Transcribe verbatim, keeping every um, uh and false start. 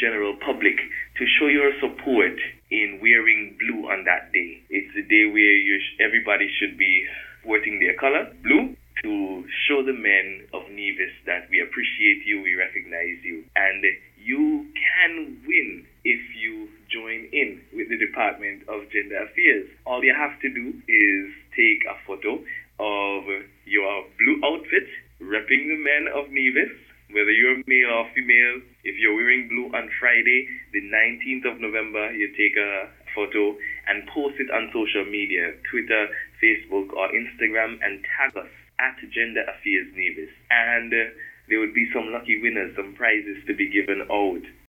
general public to show your support in wearing blue on that day. It's a day where you sh- everybody should be sporting their color, blue, to show the men of Nevis that we appreciate you, we recognize you. And you can win if you join in with the Department of Gender Affairs. All you have to do is take a photo of your blue outfit, repping the men of Nevis, whether you're male or female. If you're wearing blue on Friday, the nineteenth of November, you take a photo and post it on social media, Twitter, Facebook, or Instagram, and tag us at Gender Affairs Nevis. And uh, there would be some lucky winners, some prizes to be given out.